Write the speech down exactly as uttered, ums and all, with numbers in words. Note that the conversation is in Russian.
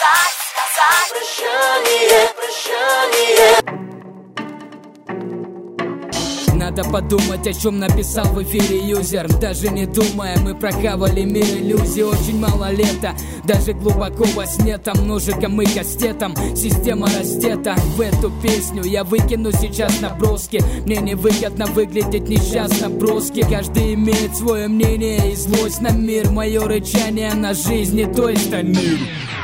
сказать, сказать прощание, прощание. Надо подумать, о чем написал в эфире юзер. Даже не думая, мы прохавали мир иллюзий. Очень мало лета, даже глубоко во сне. Там ножиком и кастетом система раздета. В эту песню я выкину сейчас наброски. Мне невыгодно выглядеть несчастно броски. Каждый имеет свое мнение и злость на мир. Мое рычание на жизнь не той, что мир.